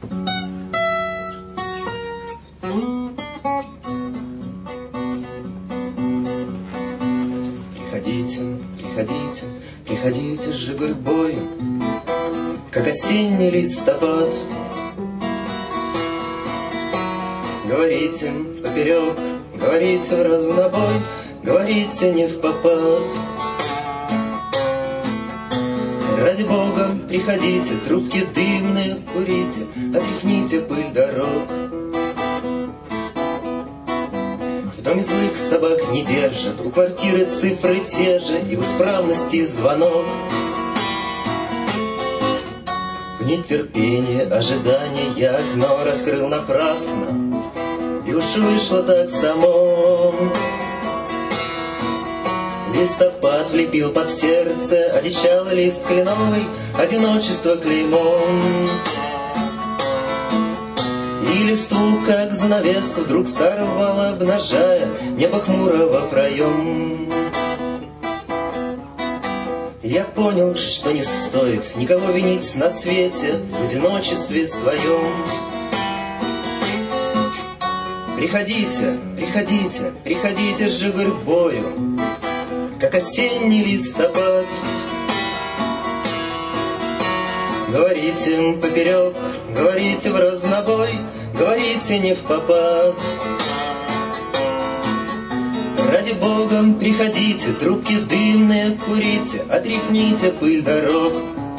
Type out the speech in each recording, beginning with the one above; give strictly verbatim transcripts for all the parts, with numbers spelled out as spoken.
Приходите, приходите, приходите же гурьбою, как осенний листопад. Говорите поперек, говорите в разнобой, говорите не впопад. Ради Бога, приходите, трубки дымные курите, отряхните пыль дорог. В доме злых собак не держат, у квартиры цифры те же, и в исправности звонок. В нетерпении, ожидания я окно раскрыл напрасно, и уж вышло так само. Листопад влепил под сердце одичалый лист кленовый, одиночество клеймом. И листу, как занавеску, вдруг сорвал, обнажая небо хмурого проем. Я понял, что не стоит никого винить на свете в одиночестве своем. Приходите, приходите, приходите же гурьбою, как осенний листопад. Говорите поперек, говорите в разнобой, говорите не впопад. Ради Бога, приходите, трубки дымные курите, отряхните пыль дорог.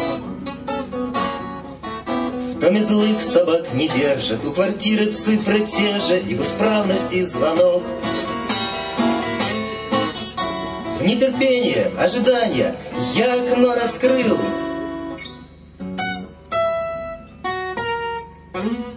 В доме злых собак не держат, у квартиры цифры те же, и в исправности звонок. В нетерпении, ожидания я окно раскрыл.